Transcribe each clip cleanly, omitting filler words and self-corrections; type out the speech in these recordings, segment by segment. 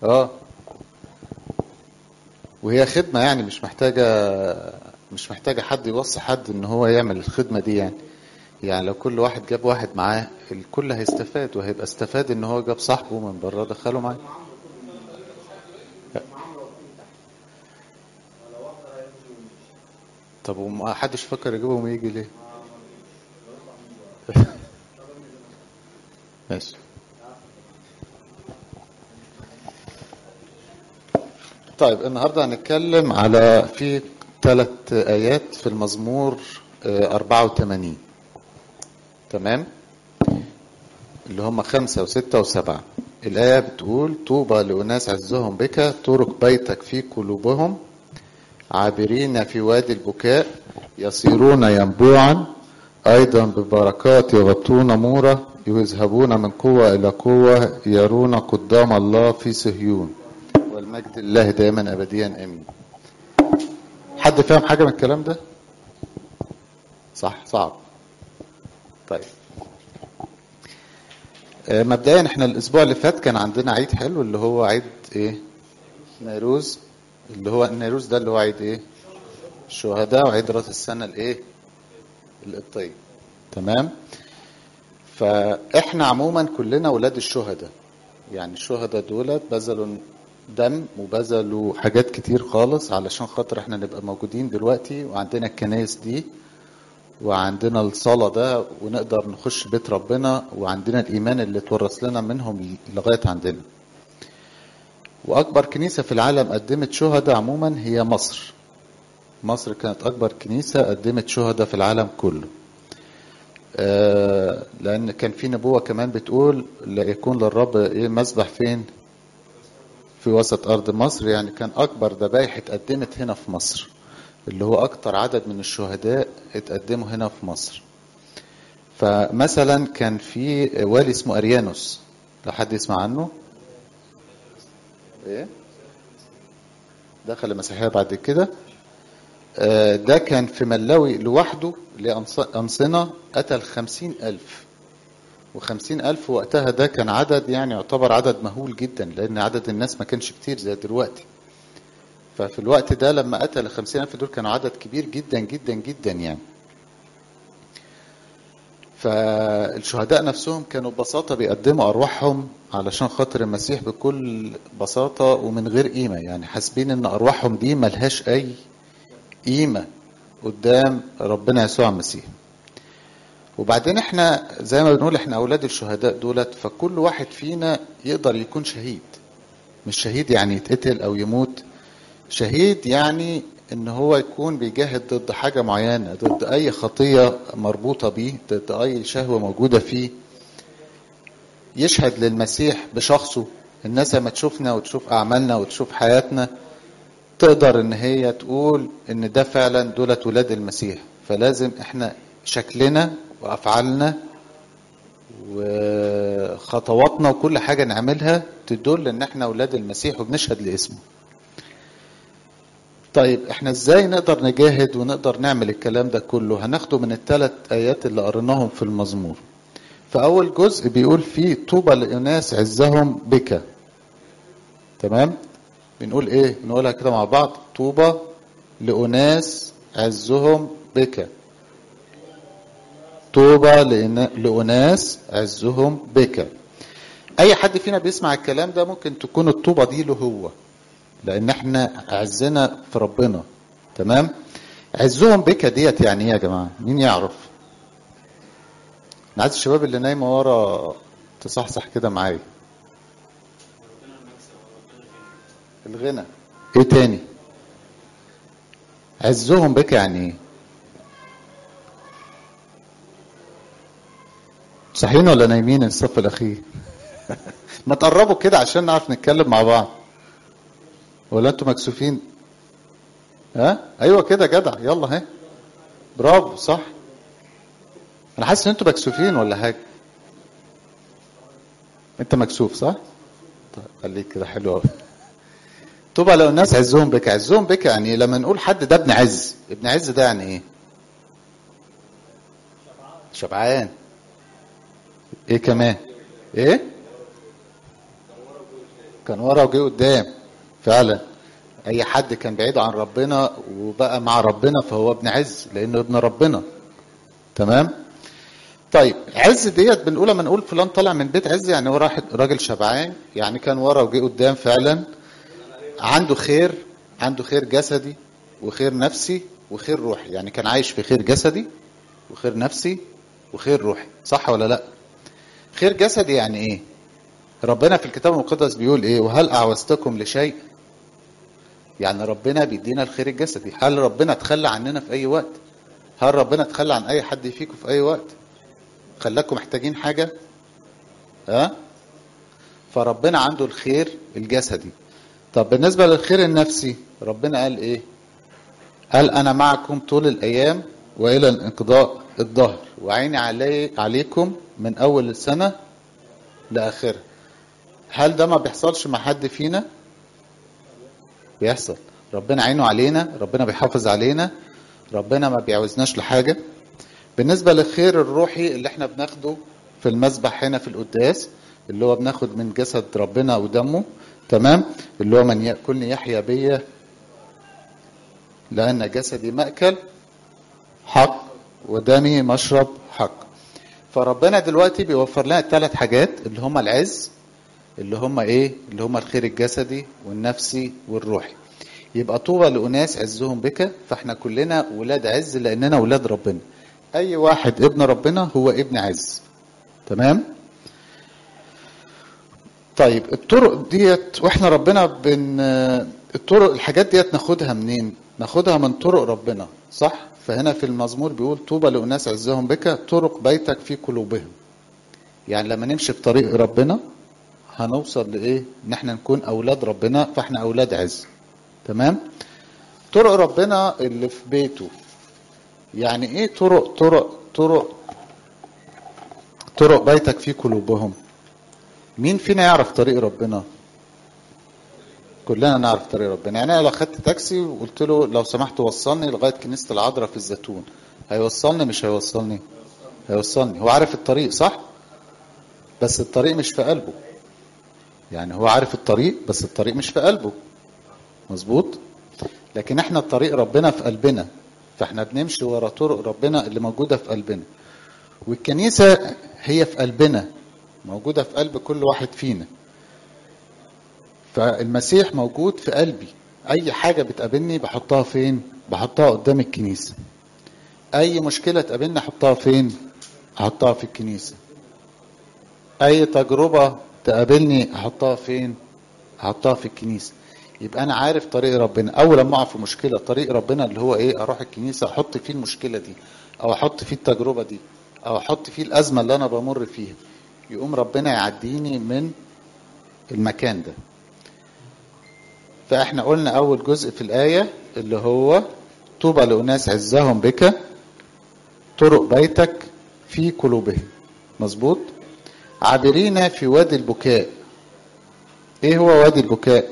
اه، وهي خدمة يعني مش محتاجة حد يوصي حد ان هو يعمل الخدمة دي يعني لو كل واحد جاب واحد معاه الكل هيستفاد، وهيبقى استفاد ان هو جاب صاحبه من بره دخله معاه. طب وما حدش فكر يجيبهم ويجي ليه؟ ماشي. طيب النهاردة هنتكلم على في 3 آيات في المزمور 84. تمام، اللي هم 5 و6 و7. الآية بتقول: طوبى لأناس عزهم بك، طرق بيتك في قلوبهم، عابرين في وادي البكاء، يصيرون ينبوعا، أيضا ببركات يغطون مورة، يذهبون من قوة إلى قوة، يرون قدام الله في صهيون، والمجد لله دائما أبديا آمين. حد فاهم حاجة من الكلام ده؟ صح، صعب. طيب مبدئيا احنا الاسبوع اللي فات كان عندنا عيد حلو، اللي هو عيد ايه؟ نيروز. اللي هو النيروز ده اللي هو عيد ايه؟ الشهداء، وعيد راس السنة الايه؟ القبطية. تمام. فاحنا عموما كلنا ولاد الشهداء، يعني الشهداء دولت بذلوا دم وبذلوا حاجات كتير خالص علشان خاطر احنا نبقى موجودين دلوقتي، وعندنا الكنائس دي، وعندنا الصلاة ده، ونقدر نخش بيت ربنا، وعندنا الإيمان اللي اتورث لنا منهم لغاية عندنا. وأكبر كنيسة في العالم قدمت شهداء عموما هي مصر. مصر كانت أكبر كنيسة قدمت شهداء في العالم كله. لأن كان في نبوة كمان بتقول: لا يكون للرب إيه مسبح فين؟ في وسط أرض مصر. يعني كان أكبر ذبايح اتقدمت هنا في مصر، اللي هو أكتر عدد من الشهداء اتقدموا هنا في مصر. فمثلا كان في والي اسمه أريانوس، لو حد يسمع عنه. إيه؟ دخل المسيحية بعد كده. ده كان في ملاوي لوحده لأنصنة قتل 50,000. و50,000 وقتها ده كان عدد يعني يعتبر عدد مهول جدا، لأن عدد الناس ما كانش كتير زي دلوقتي. ففي الوقت ده لما قتل 50,000 دول كانوا عدد كبير جدا جدا جدا يعني. فالشهداء نفسهم كانوا ببساطة بيقدموا أرواحهم علشان خاطر المسيح بكل بساطة ومن غير قيمة، يعني حاسبين إن أرواحهم دي ملهاش أي قيمة قدام ربنا يسوع المسيح. وبعدين احنا زي ما بنقول احنا أولاد الشهداء دولت، فكل واحد فينا يقدر يكون شهيد. مش شهيد يعني يتقتل أو يموت، شهيد يعني ان هو يكون بيجاهد ضد حاجة معينة، ضد اي خطية مربوطة بيه، ضد اي شهوة موجودة فيه، يشهد للمسيح بشخصه. الناس لما تشوفنا وتشوف اعمالنا وتشوف حياتنا تقدر ان هي تقول ان ده فعلا دولت ولاد المسيح. فلازم احنا شكلنا وافعالنا وخطواتنا وكل حاجة نعملها تدل ان احنا ولاد المسيح وبنشهد لاسمه. طيب احنا ازاي نقدر نجاهد ونقدر نعمل الكلام ده كله؟ هناخده من ال3 آيات اللي قريناهم في المزمور. فأول جزء بيقول فيه: طوبى لأناس عزهم بك. تمام، بنقول ايه؟ نقولها كده مع بعض: طوبى لأناس عزهم بك. طوبى لأناس عزهم بك. اي حد فينا بيسمع الكلام ده ممكن تكون الطوبى دي له هو، لان احنا عزنا في ربنا. تمام. عزهم بك ديت يعني ايه يا جماعه؟ مين يعرف؟ انا عايز الشباب اللي نايمه ورا تصحصح كده معايا. الغنى. ايه تاني؟ عزهم بك يعني ايه؟ صحيين ولا نايمين الصف الاخير؟ ما تقربوا كده عشان نعرف نتكلم مع بعض. ولا انتوا مكسوفين؟ ها ايوه كده جدع، يلا ها. برافو، صح. انا حاسس ان انتوا مكسوفين ولا حاجه. انت مكسوف صح؟ طيب خليك كده، حلو قوي. طبعا لو الناس عزهم بك، عزهم بك يعني لما نقول حد ده ابن عز، ابن عز ده يعني ايه؟ شبعان. ايه كمان؟ ايه؟ كان ورا وجه قدام فعلا. اي حد كان بعيد عن ربنا وبقى مع ربنا فهو ابن عز لانه ابن ربنا. تمام. طيب عز ديت بنقول لما نقول فلان طالع من بيت عز يعني هو راجل شبعان، يعني كان ورا وجه قدام فعلا، عنده خير، عنده خير جسدي وخير نفسي وخير روحي، يعني كان عايش في خير جسدي وخير نفسي وخير روحي. صح ولا لا؟ خير جسدي يعني ايه؟ ربنا في الكتاب المقدس بيقول ايه؟ وهل اعوزتكم لشيء؟ يعني ربنا بيدينا الخير الجسدي. هل ربنا تخلى عننا في اي وقت؟ هل ربنا تخلى عن اي حد فيكم في اي وقت؟ خلاكم محتاجين حاجة؟ فربنا عنده الخير الجسدي. طب بالنسبة للخير النفسي ربنا قال ايه؟ قال انا معكم طول الايام والى انقضاء الدهر وعيني عليكم من اول السنة لاخرها. هل ده ما بيحصلش مع حد فينا؟ بيحصل. ربنا عينه علينا، ربنا بيحافظ علينا، ربنا ما بيعوزناش لحاجة. بالنسبة للخير الروحي اللي احنا بناخده في المسبح هنا في القداس، اللي هو بناخد من جسد ربنا ودمه، تمام، اللي هو من يأكلني يحيا بيا لأن جسدي مأكل حق ودمي مشرب حق. فربنا دلوقتي بيوفر لنا 3 حاجات اللي هم العز، اللي هم ايه؟ اللي هم الخير الجسدي والنفسي والروحي. يبقى طوبى لأناس عزهم بك. فاحنا كلنا ولاد عز لأننا ولاد ربنا. أي واحد ابن ربنا هو ابن عز. تمام. طيب الطرق ديت واحنا ربنا الطرق الحاجات ديت ناخدها منين؟ ناخدها من طرق ربنا، صح؟ فهنا في المزمور بيقول طوبى لأناس عزهم بك طرق بيتك في قلوبهم. يعني لما نمشي في طريق ربنا هنوصل لإيه؟ ان احنا نكون أولاد ربنا، فاحنا أولاد عز. تمام. طرق ربنا اللي في بيته. يعني ايه طرق بيتك في قلوبهم؟ مين فينا يعرف طريق ربنا؟ كلنا نعرف طريق ربنا. يعني انا لو خدت تاكسي وقلت له لو سمحت وصلني لغايه كنيسه العذراء في الزيتون، هيوصلني مش هيوصلني؟ هيوصلني. هو عارف الطريق، صح؟ بس الطريق مش في قلبه. يعني هو عارف الطريق بس الطريق مش في قلبه. مظبوط. لكن احنا الطريق ربنا في قلبنا، فاحنا بنمشي ورا طرق ربنا اللي موجوده في قلبنا. والكنيسه هي في قلبنا، موجوده في قلب كل واحد فينا. فالمسيح موجود في قلبي. اي حاجه بتقابلني بحطها فين؟ بحطها قدام الكنيسه. اي مشكله تقابلني احطها فين؟ احطها في الكنيسه. اي تجربه تقابلني احطها فين؟ احطها في الكنيسه. يبقى انا عارف طريق ربنا. اول لما اقع في مشكله، طريق ربنا اللي هو ايه؟ اروح الكنيسه احط فيه المشكله دي، او احط فيه التجربه دي، او احط فيه الازمه اللي انا بمر فيها، يقوم ربنا يعديني من المكان ده. فاحنا قلنا اول جزء في الايه اللي هو طوبى لأناس عزهم بك طرق بيتك في قلوبهم. مظبوط. عابرين في وادي البكاء. ايه هو وادي البكاء؟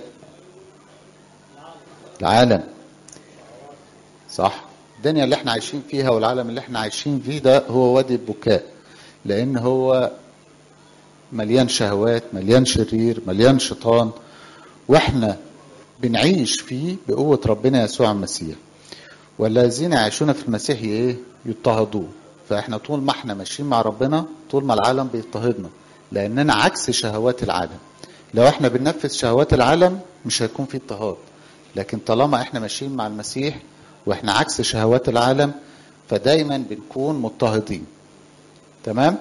العالم، صح. الدنيا اللي احنا عايشين فيها والعالم اللي احنا عايشين فيه ده هو وادي البكاء، لان هو مليان شهوات، مليان شرير، مليان شيطان، واحنا بنعيش فيه بقوة ربنا يسوع المسيح. والذين يعيشون في المسيح ايه؟ يضطهدوه. فاحنا طول ما احنا ماشيين مع ربنا، طول ما العالم بيضطهدنا، لاننا عكس شهوات العالم. لو احنا بننفذ شهوات العالم مش هيكون في اضطهاد، لكن طالما احنا ماشيين مع المسيح واحنا عكس شهوات العالم فدايما بنكون مضطهدين. تمام.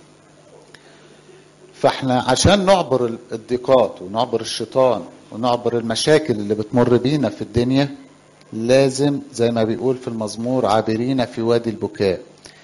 فاحنا عشان نعبر الضيقات ونعبر الشيطان ونعبر المشاكل اللي بتمر بينا في الدنيا، لازم زي ما بيقول في المزمور عابرين في وادي البكاء.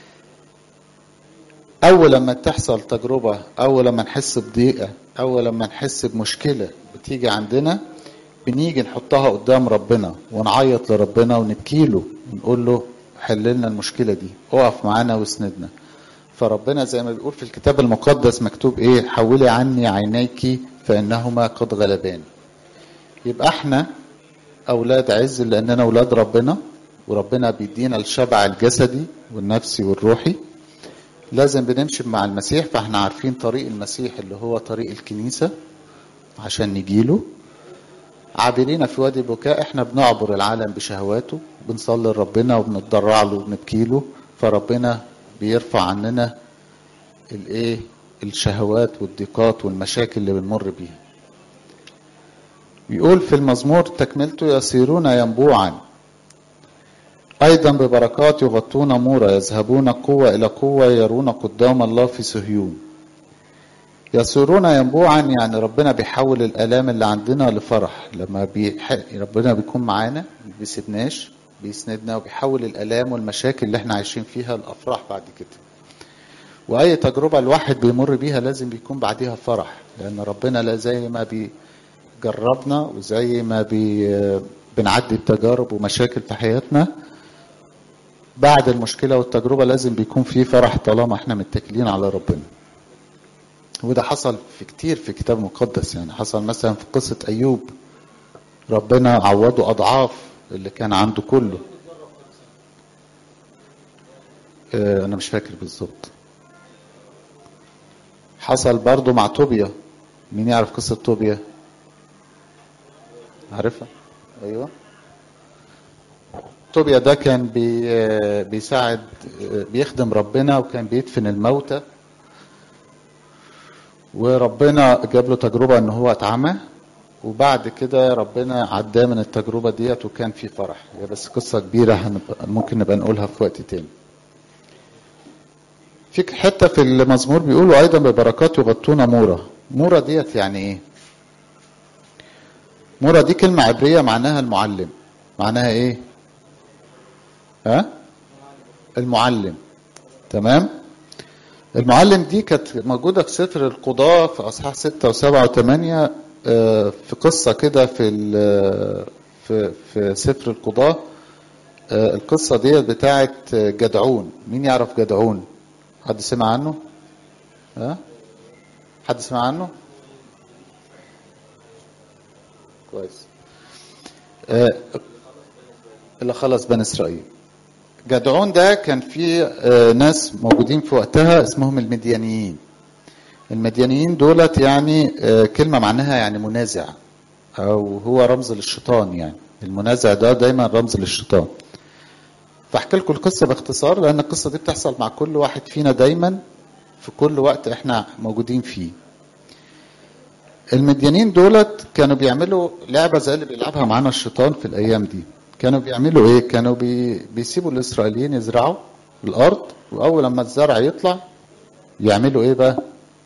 اول لما تحصل تجربة، اول لما نحس بضيقة، اول لما نحس بمشكلة بتيجي عندنا، بنيجي نحطها قدام ربنا ونعيط لربنا ونبكي له ونقول له حل لنا المشكلة دي، اقف معانا واسندنا. فربنا زي ما بيقول في الكتاب المقدس مكتوب ايه؟ حولي عني عينيك فانهما قد غلباني. يبقى احنا اولاد عز لاننا اولاد ربنا، وربنا بيدينا الشبع الجسدي والنفسي والروحي. لازم بنمشي مع المسيح. فاحنا عارفين طريق المسيح اللي هو طريق الكنيسة، عشان نجيله. عابرين في وادي البكاء، احنا بنعبر العالم بشهواته، بنصلي لربنا وبنتضرع له وبنبكي له، فربنا بيرفع عننا الايه، الشهوات والضيقات والمشاكل اللي بنمر بيها. بيقول في المزمور تكملته: يصيرون ينبوعا ايضا ببركات يغطون مورا، يذهبون قوة الى قوة، يرون قدام الله في صهيون. يصيرون ينبوعا يعني ربنا بيحول الآلام اللي عندنا لفرح. لما ربنا بيكون معانا ما بيسيبناش، بيسندنا وبيحول الآلام والمشاكل اللي احنا عايشين فيها لأفراح بعد كده. وأي تجربة الواحد بيمر بيها لازم بيكون بعديها فرح، لأن ربنا لا زي ما بيجربنا وزي ما بنعدي التجارب ومشاكل في حياتنا، بعد المشكلة والتجربة لازم بيكون فيه فرح طالما احنا متكلين على ربنا. وده حصل في كتير في الكتاب المقدس. يعني حصل مثلا في قصة أيوب، ربنا عوضه أضعاف اللي كان عنده كله. أنا مش فاكر بالظبط. حصل برضو مع طوبيا. مين يعرف قصة طوبيا؟ عارفها؟ أيوة. طوبيا ده كان بيساعد، بيخدم ربنا، وكان بيدفن الموتى، وربنا جاب له تجربة ان هو اتعمى، وبعد كده ربنا عداه من التجربة ديت وكان في فرح. هي بس قصة كبيرة ممكن نبقى نقولها في وقت تاني. في حتة في المزمور بيقولوا ايضا ببركات يغطون مورا. مورا ديت يعني ايه؟ مورا دي كلمة عبرية معناها المعلم. معناها ايه؟ المعلم. تمام. المعلم دي كانت موجودة في سفر القضاء في أصحاح 6 و7 و8. في قصة كده في سفر القضاء. القصة دي بتاعت جدعون. مين يعرف جدعون؟ حد سمع عنه؟ حد سمع عنه؟ كويس. اللي خلص بني إسرائيل. جدعون ده كان في ناس موجودين في وقتها اسمهم المديانيين. المديانيين دولت يعني كلمة معناها يعني منازع، او هو رمز للشيطان. يعني المنازع ده دايما رمز للشيطان. فاحكي لكم القصة باختصار، لان القصة دي بتحصل مع كل واحد فينا دايما في كل وقت احنا موجودين فيه. المديانيين دولت كانوا بيعملوا لعبة زي اللي بيلعبها معانا الشيطان في الايام دي. كانوا بيعملوا ايه؟ كانوا بيسيبوا الاسرائيليين يزرعوا الارض، واول لما الزرع يطلع يعملوا ايه بقى؟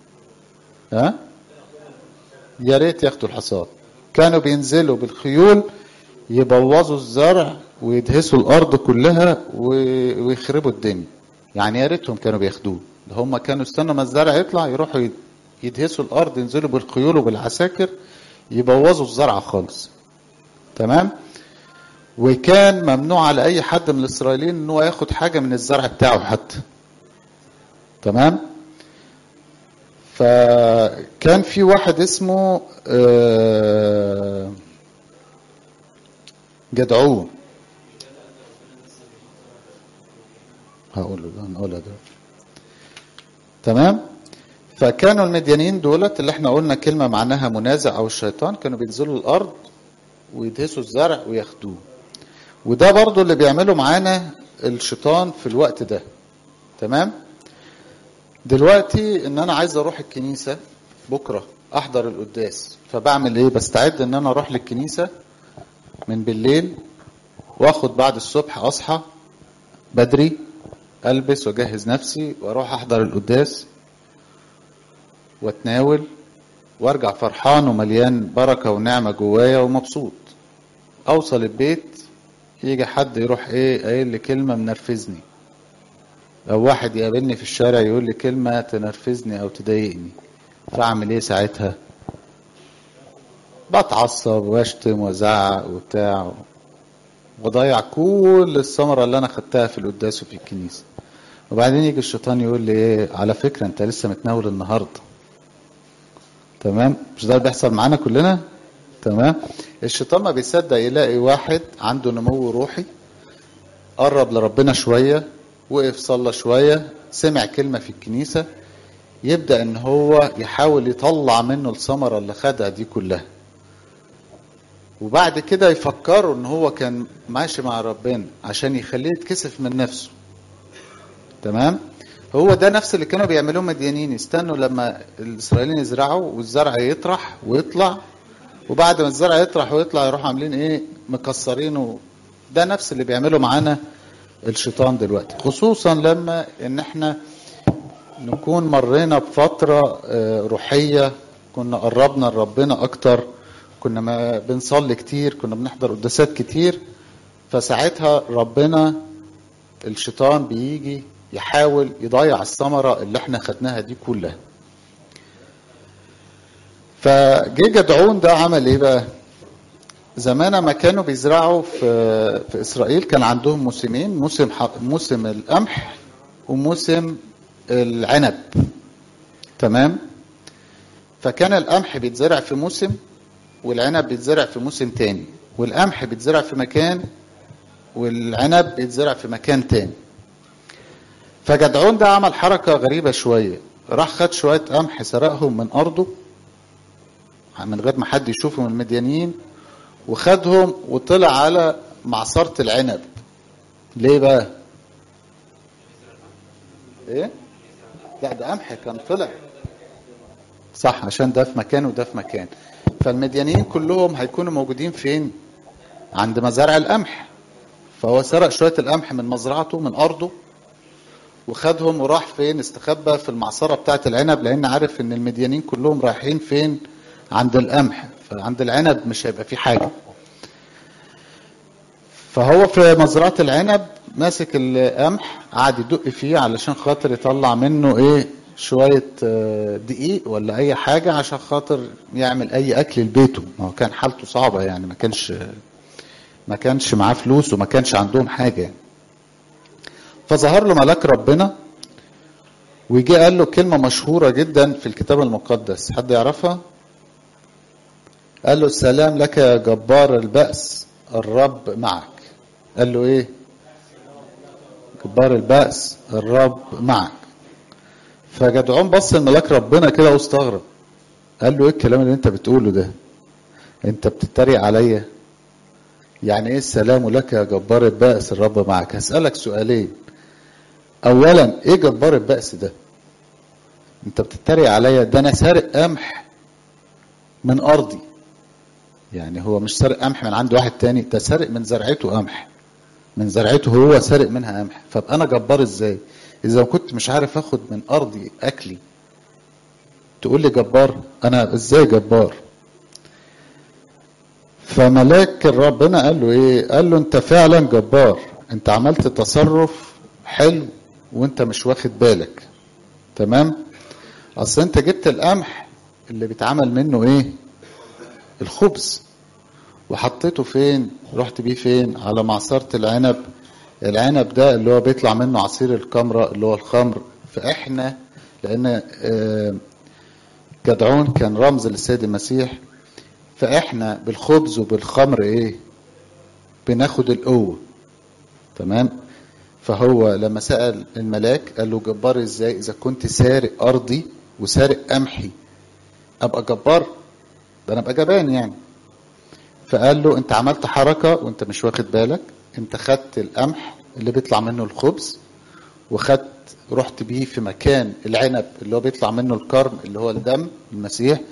يا ريت ياخدوا الحصاد. كانوا بينزلوا بالخيول يبوظوا الزرع ويدهسوا الارض كلها ويخربوا الدنيا. يعني يا ريتهم كانوا بياخدوه. هم كانوا استنوا ما الزرع يطلع يروحوا يدهسوا الارض، ينزلوا بالخيول وبالعساكر يبوظوا الزرع خالص. تمام. وكان ممنوع على اي حد من الاسرائيليين ان هو ياخد حاجه من الزرع بتاعه حتى. تمام. فكان في واحد اسمه جدعون. هنقولها ده. تمام. فكانوا المديانيين دولت اللي احنا قلنا كلمة معناها منازع او الشيطان، كانوا بينزلوا الارض ويدهسوا الزرع وياخدوه. وده برضو اللي بيعمله معانا الشيطان في الوقت ده. تمام. دلوقتي ان انا عايز اروح الكنيسة بكرة احضر القداس، فبعمل ايه؟ بستعد ان انا اروح للكنيسة من بالليل، واخد بعد الصبح اصحى بدري، البس واجهز نفسي واروح احضر القداس واتناول، وارجع فرحان ومليان بركة ونعمة جوايا ومبسوط. اوصل البيت يجي حد يروح ايه قايل لي كلمة منرفزني، او واحد يقابلني في الشارع يقول لي كلمة تنرفزني او تضايقني. فاعمل ايه ساعتها؟ بتعصب واشتم وازعق وبتاع، وضيع كل الثمرة اللي انا خدتها في القداس وفي الكنيسة. وبعدين يجي الشيطان يقول لي ايه؟ على فكرة انت لسه متناول النهاردة. تمام. مش ده بيحصل معانا كلنا؟ تمام. الشيطان ما بيصدق يلاقي واحد عنده نمو روحي، قرب لربنا شوية، وقف صلى شوية، سمع كلمة في الكنيسة، يبدأ ان هو يحاول يطلع منه الثمرة اللي خدها دي كلها، وبعد كده يفكروا ان هو كان ماشي مع ربنا عشان يخليه يتكسف من نفسه. تمام. هو ده نفس اللي كانوا بيعملوه مديانين، يستنوا لما الاسرائيليين يزرعوا والزرع يطرح ويطلع، وبعد ما الزرع يطرح ويطلع يروحوا عاملين ايه؟ مكسرينه. ده نفس اللي بيعمله معانا الشيطان دلوقتي، خصوصا لما ان احنا نكون مرينا بفترة روحية، كنا قربنا لربنا اكتر، كنا ما بنصلي كتير، كنا بنحضر قداسات كتير، فساعتها ربنا الشيطان بيجي يحاول يضيع الثمرة اللي احنا خدناها دي كلها. فجه جدعون ده عمل ايه بقى؟ زمان ما كانوا بيزرعوا في اسرائيل كان عندهم موسمين، موسم القمح وموسم العنب. تمام. فكان القمح بيتزرع في موسم، والعنب بيتزرع في موسم تاني، والقمح بيتزرع في مكان والعنب بيتزرع في مكان تاني. فجدعون ده عمل حركة غريبة شوية، راح خد شوية قمح سرقهم من أرضه من غير ما حد يشوفه من المديانيين، وخدهم وطلع على معصرة العنب. ليه بقى؟ ايه؟ لا ده قمح كان طلع صح، عشان ده في مكان وده في مكان. فالمديانيين كلهم هيكونوا موجودين فين؟ عند مزارع القمح. فهو سرق شوية القمح من مزرعته من أرضه وخدهم وراح فين؟ استخبى في المعصرة بتاعة العنب، لأن عارف إن المديانين كلهم رايحين فين؟ عند القمح، فعند العنب مش هيبقى فيه حاجة. فهو في مزرعة العنب ماسك القمح قعد يدق فيه علشان خاطر يطلع منه ايه؟ شوية دقيق ولا اي حاجة عشان خاطر يعمل اي اكل لبيته. ما هو كان حالته صعبة يعني، ما كانش معاه فلوس وما كانش عندهم حاجة يعني. فظهر له ملاك ربنا ويجي قال له كلمة مشهورة جدا في الكتاب المقدس، حد يعرفها؟ قال له السلام لك يا جبار البأس الرب معك. قال له ايه؟ جبار البأس الرب معك. فجدعون بص لملاك ربنا كده واستغرب، قال له ايه الكلام اللي انت بتقوله ده؟ انت بتتريق عليا؟ يعني ايه السلام لك يا جبار البأس الرب معك؟ هسألك سؤالين. اولا ايه جبار البأس ده؟ انت بتتريق عليا؟ ده انا سارق قمح من ارضي، يعني هو مش سارق قمح من عند واحد تاني، ده سارق من زرعته قمح، من زرعته هو سارق منها قمح. فابقى انا جبار ازاي اذا كنت مش عارف اخد من ارضي اكلي؟ تقول لي جبار؟ انا ازاي جبار؟ فملاك ربنا قال له ايه؟ قال له انت فعلا جبار، انت عملت تصرف حلو وانت مش واخد بالك. تمام. اصل انت جبت القمح اللي بيتعمل منه ايه؟ الخبز، وحطيته فين؟ رحت بيه فين؟ على معصرة العنب. العنب ده اللي هو بيطلع منه عصير الكمرة اللي هو الخمر. فاحنا لان جدعون كان رمز للسيد المسيح، فاحنا بالخبز وبالخمر ايه؟ بناخد القوة. تمام. فهو لما سأل الملاك قال له جبار ازاي اذا كنت سارق ارضي وسارق قمحي؟ ابقى جبار؟ ده انا ابقى جبان يعني. فقال له انت عملت حركة وانت مش واخد بالك، انت خدت القمح اللي بيطلع منه الخبز رحت بيه في مكان العنب اللي هو بيطلع منه الكرم اللي هو الدم المسيح،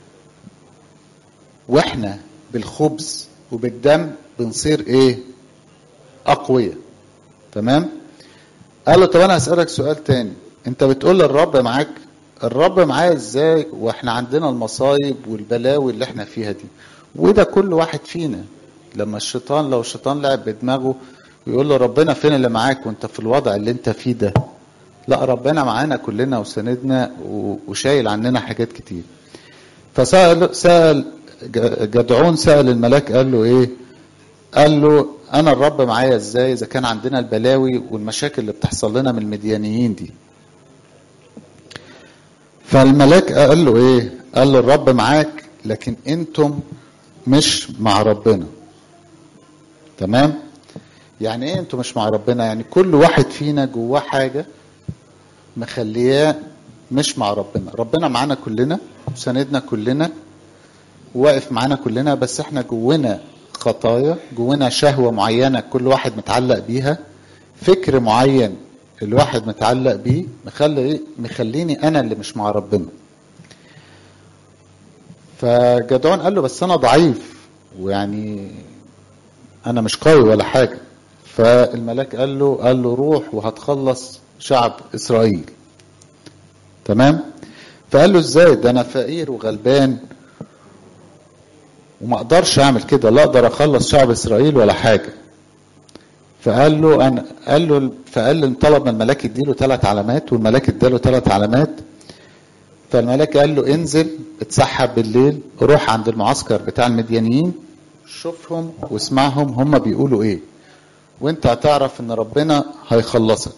واحنا بالخبز وبالدم بنصير ايه؟ اقوياء. تمام. قال له طب انا هسألك سؤال تاني، انت بتقول الرب معاك، الرب معايا ازاي واحنا عندنا المصايب والبلاوي اللي احنا فيها دي؟ وده كل واحد فينا لما لو الشيطان لعب بدماغه ويقول له ربنا فين اللي معاك وانت في الوضع اللي انت فيه ده؟ لا، ربنا كلنا وسندنا وشايل عننا حاجات كتير. فسأل جدعون، سأل الملاك قال له ايه؟ قال له انا الرب معايا ازاي اذا كان عندنا البلاوي والمشاكل اللي بتحصل لنا من المديانيين دي؟ فالملاك قال له ايه؟ قال له الرب معاك لكن انتم مش مع ربنا. تمام. يعني ايه انتم مش مع ربنا؟ يعني كل واحد فينا جواه حاجة مخلياه مش مع ربنا. ربنا معانا كلنا وساندنا كلنا واقف معانا كلنا، بس احنا جونا خطايا، جونا شهوة معينة كل واحد متعلق بيها، فكر معين الواحد متعلق بيه مخليني انا اللي مش مع ربنا. فجدعون قال له بس انا ضعيف، ويعني انا مش قوي ولا حاجة. فالملاك قال له روح وهتخلص شعب اسرائيل. تمام. فقال له ازاي؟ ده انا فقير وغلبان وما اقدرش اعمل كده، لا اقدر اخلص شعب اسرائيل ولا حاجة. فقال له طلب من الملاك يديله 3 علامات، والملاك اداله 3 علامات. فالملاك قال له انزل اتسحب بالليل، روح عند المعسكر بتاع المديانيين، شوفهم واسمعهم هم بيقولوا ايه، وانت هتعرف ان ربنا هيخلصك.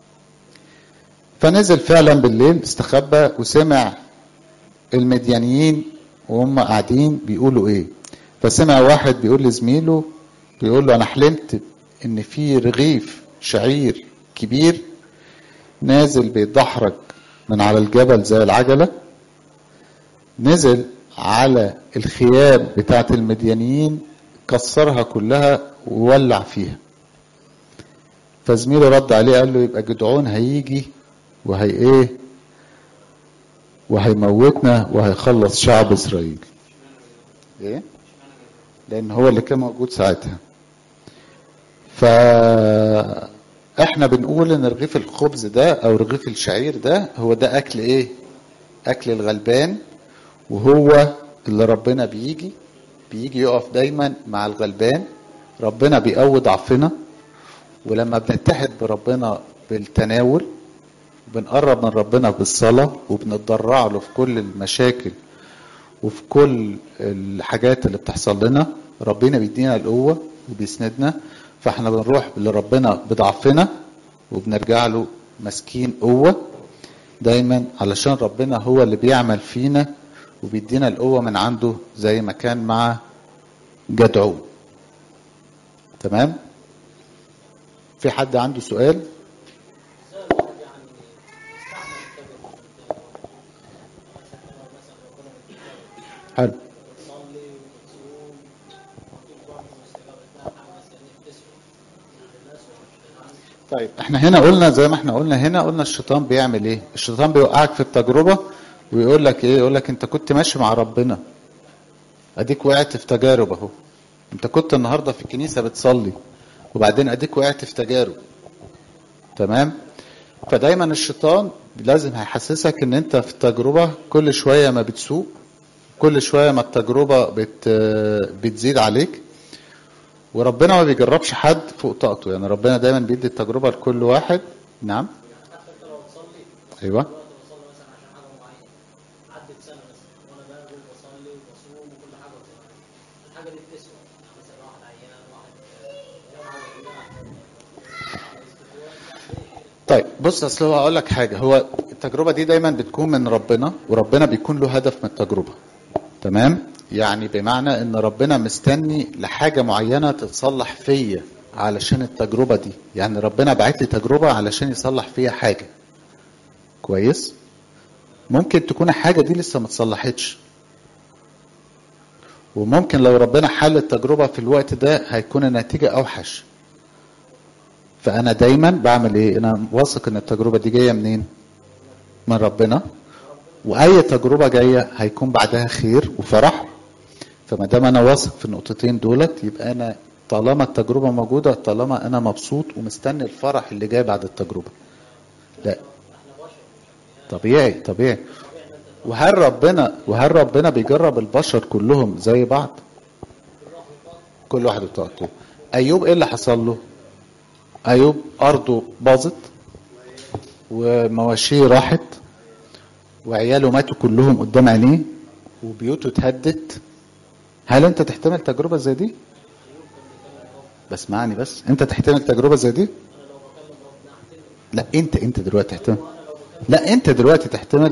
فنزل فعلا بالليل استخبى وسمع المديانيين وهم قاعدين بيقولوا ايه. فسمع واحد بيقول لزميله، بيقول له انا حلمت ان في رغيف شعير كبير نازل بيتدحرج من على الجبل زي العجلة، نزل على الخيام بتاعت المديانيين كسرها كلها وولع فيها. فزميله رد عليه قال له يبقى جدعون هيجي وهيموتنا وهيخلص شعب اسرائيل. ايه؟ لان هو اللي كان موجود ساعتها. فاحنا بنقول ان رغيف الخبز ده او رغيف الشعير ده هو ده اكل ايه؟ اكل الغلبان، وهو اللي ربنا بيجي يقف دايما مع الغلبان. ربنا بيقوي ضعفنا، ولما بنتحد بربنا بالتناول بنقرب من ربنا بالصلاة وبنتضرع له في كل المشاكل وفي كل الحاجات اللي بتحصل لنا، ربنا بيدينا القوة وبيسندنا. فاحنا بنروح لربنا بضعفنا وبنرجع له ماسكين قوة دايما، علشان ربنا هو اللي بيعمل فينا وبيدينا القوة من عنده زي ما كان مع جدعون. تمام. في حد عنده سؤال؟ حلو. طيب احنا هنا قلنا زي ما احنا قلنا هنا، قلنا الشيطان بيعمل ايه؟ الشيطان بيوقعك في التجربة ويقول لك ايه؟ يقول لك انت كنت ماشي مع ربنا، اديك وقعت في تجارب اهو. انت كنت النهارده في الكنيسة بتصلي وبعدين اديك وقعت في تجارب. تمام. فدايما الشيطان لازم هيحسسك ان انت في التجربة، كل شوية ما بتسوق، كل شوية ما التجربة بتزيد عليك. وربنا ما بيجربش حد فوق طاقته، يعني ربنا دايما بيدي التجربة لكل واحد. نعم. ايوه. طيب بص، اصل هو هقول لك حاجه، هو التجربه دي دايما بتكون من ربنا، وربنا بيكون له هدف من التجربه. تمام. يعني بمعنى ان ربنا مستني لحاجه معينه تتصلح فيا علشان التجربه دي، يعني ربنا بعت لي تجربه علشان يصلح فيا حاجه. كويس. ممكن تكون الحاجه دي لسه ما اتصلحتش، وممكن لو ربنا حل التجربه في الوقت ده هيكون النتيجه اوحش. فانا دايما بعمل ايه؟ انا واثق ان التجربه دي جايه منين؟ من ربنا. واي تجربه جايه هيكون بعدها خير وفرح. فما دام انا واثق في النقطتين دولت، يبقى انا طالما التجربه موجوده، طالما انا مبسوط ومستني الفرح اللي جاي بعد التجربه. لا، طبيعي. وهل ربنا بيجرب البشر كلهم زي بعض؟ كل واحد بطاقته. ايوب ايه اللي حصل له؟ ايوب ارضه باظت ومواشيه راحت وعياله ماتوا كلهم قدام عينيه وبيوته اتهدت. هل انت تحتمل تجربه زي دي؟ بس معني، بس انت تحتمل تجربه زي دي؟ لا، انت دلوقتي تحتمل. لا، انت دلوقتي تحتمل.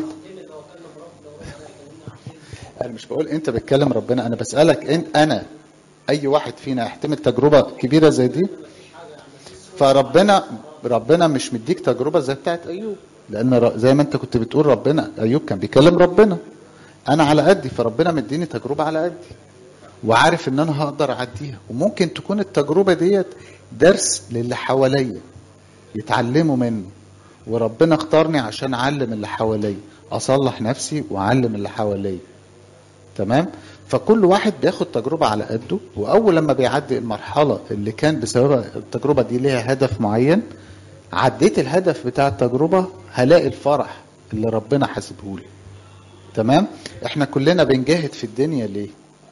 انا مش بقول انت بتكلم ربنا، انا بسالك انا اي واحد فينا يحتمل تجربه كبيره زي دي؟ فربنا مش مديك تجربه زي بتاعت ايوب. لان زي ما انت كنت بتقول ربنا، ايوب كان بيكلم ربنا، انا على قدي، فربنا مديني تجربه على قدي وعارف ان انا هقدر اعديها. وممكن تكون التجربه ديت درس للي حواليا يتعلموا منه، وربنا اختارني عشان اعلم اللي حواليا، اصلح نفسي واعلم اللي حواليا. تمام. فكل واحد بياخد تجربه على قده، واول لما بيعدي المرحله اللي كان بسبب التجربه دي ليها هدف معين، عديت الهدف بتاع التجربه، هلاقي الفرح اللي ربنا حاسبهولي. تمام. احنا كلنا بنجاهد في الدنيا ليه؟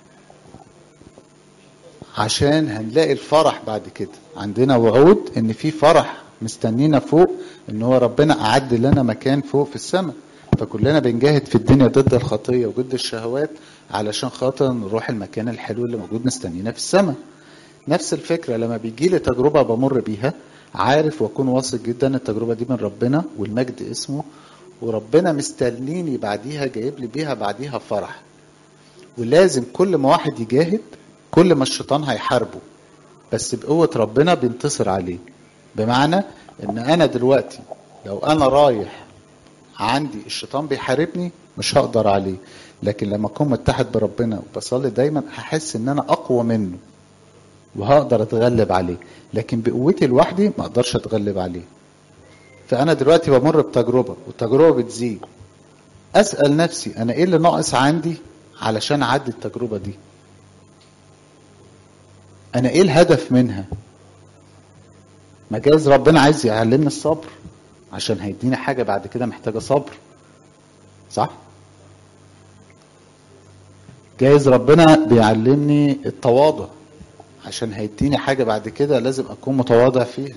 عشان هنلاقي الفرح بعد كده. عندنا وعود ان في فرح مستنينا فوق، ان هو ربنا اعد لنا مكان فوق في السماء. فكلنا بنجاهد في الدنيا ضد الخطيه وضد الشهوات علشان خاطر نروح المكان الحلو اللي موجود مستنينا في السماء. نفس الفكره لما بيجي لي تجربه بمر بيها، عارف واكون واثق جدا التجربه دي من ربنا والمجد اسمه، وربنا مستنيني بعديها، جايب لي بيها بعديها فرح. ولازم كل ما واحد يجاهد كل ما الشيطان هيحاربه، بس بقوة ربنا بينتصر عليه. بمعنى ان انا دلوقتي لو انا رايح عندي الشيطان بيحاربني مش هقدر عليه، لكن لما اكون متحد بربنا وبصلي دايما هحس ان انا اقوى منه وهقدر اتغلب عليه، لكن بقوتي لوحدي ما اقدرش اتغلب عليه. فانا دلوقتي بمر بتجربة والتجربة بتزيد، اسأل نفسي انا ايه اللي ناقص عندي علشان اعدي التجربة دي؟ انا ايه الهدف منها؟ مجاز ربنا عايز يعلمني الصبر عشان هيديني حاجة بعد كده محتاجة صبر، صح؟ جايز ربنا بيعلمني التواضع عشان هيديني حاجة بعد كده لازم اكون متواضع فيها.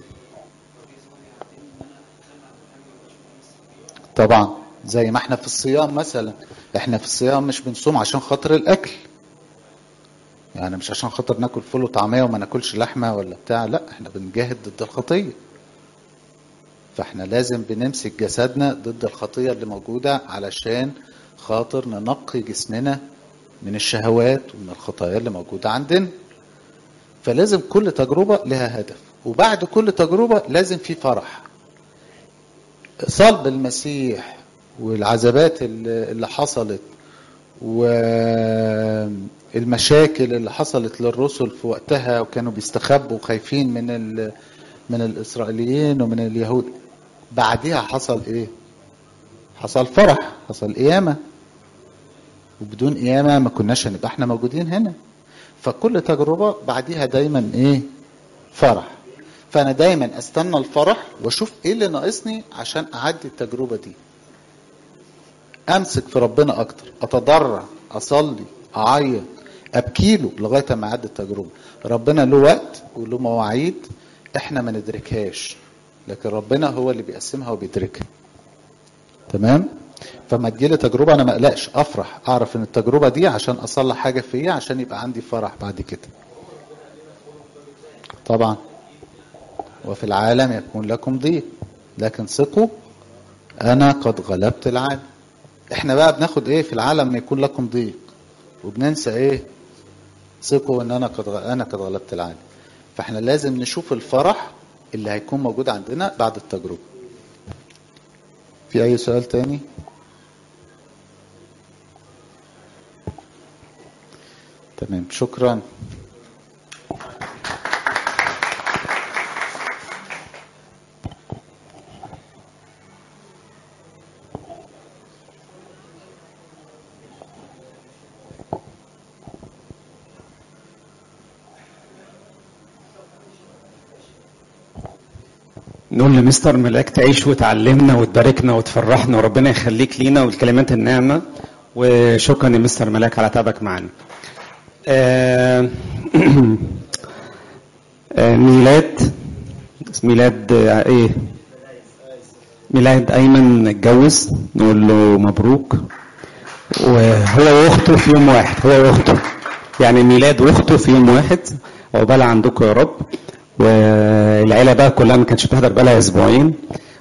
طبعا زي ما احنا في الصيام مثلا، احنا في الصيام مش بنصوم عشان خاطر الاكل، يعني مش عشان خاطر ناكل فول وطعميه وما ناكلش لحمه ولا بتاع، لا احنا بنجاهد ضد الخطيه. فاحنا لازم بنمسك جسدنا ضد الخطيه اللي موجوده علشان خاطر ننقي جسمنا من الشهوات ومن الخطايا اللي موجوده عندنا. فلازم كل تجربه لها هدف، وبعد كل تجربه لازم في فرح. صلب المسيح والعذابات اللي حصلت والمشاكل اللي حصلت للرسل في وقتها، وكانوا بيستخبوا خايفين من الإسرائيليين ومن اليهود، بعدها حصل ايه؟ حصل فرح، حصل قيامة. وبدون قيامة ما كناش هنبقى احنا موجودين هنا. فكل تجربة بعدها دايما ايه؟ فرح. فانا دايما استنى الفرح واشوف ايه اللي ناقصني عشان اعدي التجربة دي. امسك في ربنا اكتر، اتضرع، اصلي، اعيط، ابكيله لغايه ما اعدي التجربه. ربنا له وقت وله مواعيد احنا ما ندركهاش، لكن ربنا هو اللي بيقسمها وبيدركها. تمام. فما تجيلي تجربه انا ما اقلقش، افرح، اعرف ان التجربه دي عشان اصلح حاجه فيا عشان يبقى عندي فرح بعد كده. طبعا وفي العالم يكون لكم ضيق لكن ثقوا انا قد غلبت العالم. احنا بقى بناخد ايه في العالم ما يكون لكم ضيق، وبننسى ايه؟ ثقوا ان انا قد غلبت العالم. فاحنا لازم نشوف الفرح اللي هيكون موجود عندنا بعد التجربة. في اي سؤال تاني؟ تمام، شكرا. نقول لمستر ملاك تعيش وتعلمنا وتباركنا وتفرحنا وربنا يخليك لينا والكلمات الناعمة. وشكرا يا مستر ملاك على تعبك معنا. ميلاد ايه؟ ميلاد ايمن اتجوز، نقول له مبروك. وهو واخته في يوم واحد، هو واخته يعني ميلاد واخته في يوم واحد. عقبال عندكم يا رب. والعيله بقى كلها ما كانتش بتحضر بقى لها اسبوعين.